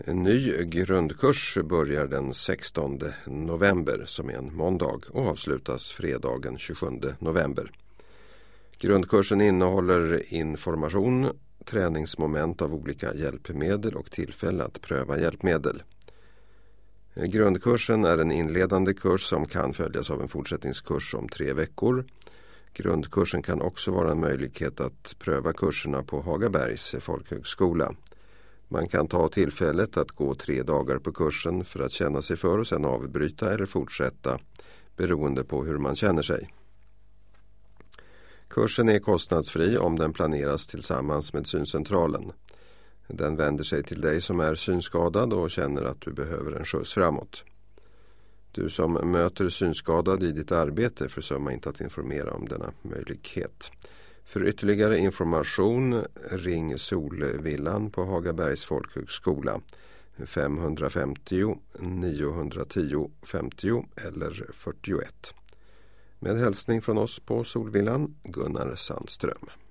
En ny grundkurs börjar den 16 november som är en måndag och avslutas fredagen 27 november. Grundkursen innehåller information, träningsmoment av olika hjälpmedel och tillfälle att pröva hjälpmedel. Grundkursen är en inledande kurs som kan följas av en fortsättningskurs om 3 veckor. Grundkursen kan också vara en möjlighet att pröva kurserna på Hagabergs folkhögskola. Man kan ta tillfället att gå 3 dagar på kursen för att känna sig för och sedan avbryta eller fortsätta beroende på hur man känner sig. Kursen är kostnadsfri om den planeras tillsammans med syncentralen. Den vänder sig till dig som är synskadad och känner att du behöver en skjuts framåt. Du som möter synskadad i ditt arbete försumma inte att informera om denna möjlighet. För ytterligare information ring Solvillan på Hagabergs folkhögskola 550 910 50 eller 41. Med hälsning från oss på Solvillan, Gunnar Sandström.